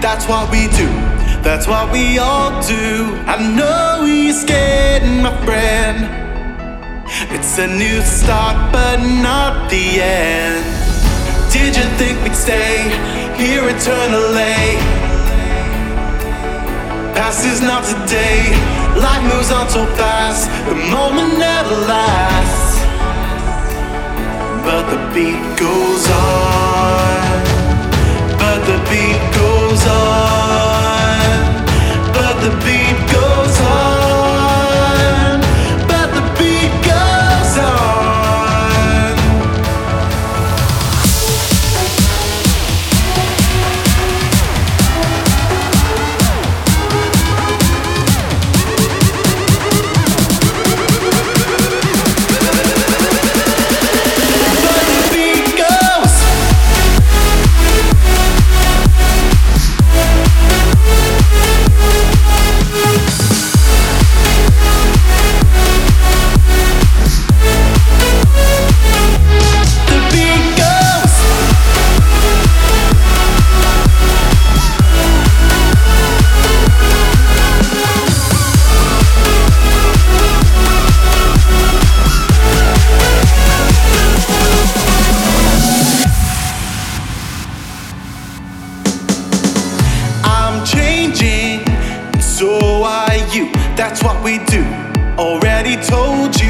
That's what we do, that's what we all do. I know he's scared, my friend. It's a new start, but not the end. Did you think we'd stay here eternally? Past is not today. Life moves on so fast, the moment never lasts. But the beat goes on. But the beat goes on. But the beat goes on. But the beat goes on. So are you, that's what we do. Already told you.